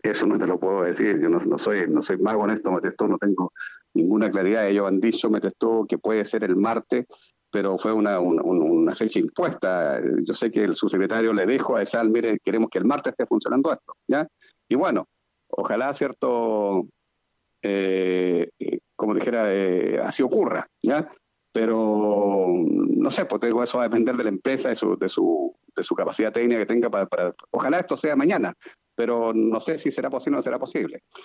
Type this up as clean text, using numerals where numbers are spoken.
Eso no te lo puedo decir, yo no soy mago en esto, no tengo ninguna claridad. Ellos han dicho, me testó, que puede ser el martes, pero fue una fecha impuesta. Yo sé que el subsecretario le dijo a ESAL, mire, queremos que el martes esté funcionando esto, ¿ya? Y bueno, ojalá, cierto, como dijera, así ocurra, ¿ya? Pero no sé, pues digo, eso va a depender de la empresa, de su capacidad técnica que tenga ojalá esto sea mañana, pero no sé si será posible o no será posible.